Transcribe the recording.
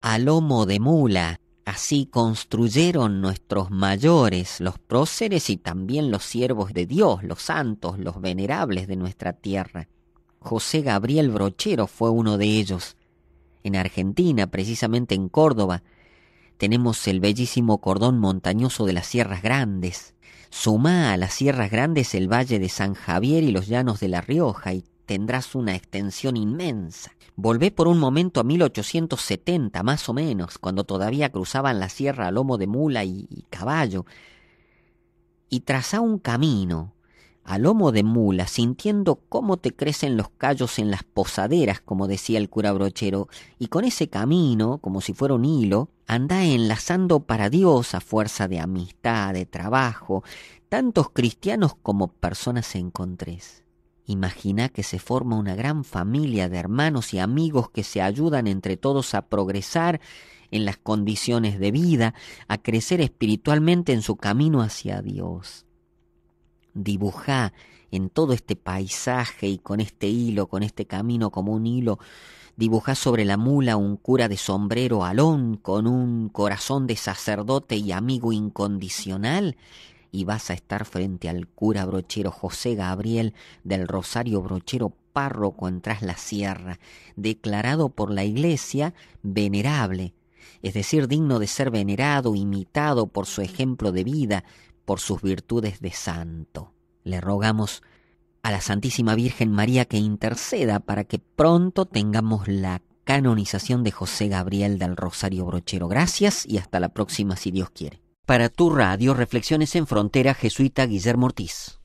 a lomo de mula. Así construyeron nuestros mayores, los próceres y también los siervos de Dios, los santos, los venerables de nuestra tierra. José Gabriel Brochero fue uno de ellos. En Argentina, precisamente en Córdoba, tenemos el bellísimo cordón montañoso de las Sierras Grandes. Sumá a las Sierras Grandes el Valle de San Javier y los llanos de La Rioja y tendrás una extensión inmensa. Volvé por un momento a 1870, más o menos, cuando todavía cruzaban la sierra a lomo de mula y caballo, y trazá un camino a lomo de mula, sintiendo cómo te crecen los callos en las posaderas, como decía el cura Brochero, y con ese camino, como si fuera un hilo, andá enlazando para Dios a fuerza de amistad, de trabajo, tantos cristianos como personas encontrés. Imagina que se forma una gran familia de hermanos y amigos que se ayudan entre todos a progresar en las condiciones de vida, a crecer espiritualmente en su camino hacia Dios. Dibujá en todo este paisaje y con este hilo, con este camino como un hilo, dibujá sobre la mula un cura de sombrero alón con un corazón de sacerdote y amigo incondicional, y vas a estar frente al cura Brochero José Gabriel del Rosario Brochero, párroco en Tras la Sierra, declarado por la Iglesia venerable, es decir, digno de ser venerado, imitado por su ejemplo de vida, por sus virtudes de santo. Le rogamos a la Santísima Virgen María que interceda para que pronto tengamos la canonización de José Gabriel del Rosario Brochero. Gracias y hasta la próxima si Dios quiere. Para tu radio, Reflexiones en Frontera, jesuita Guillermo Ortiz.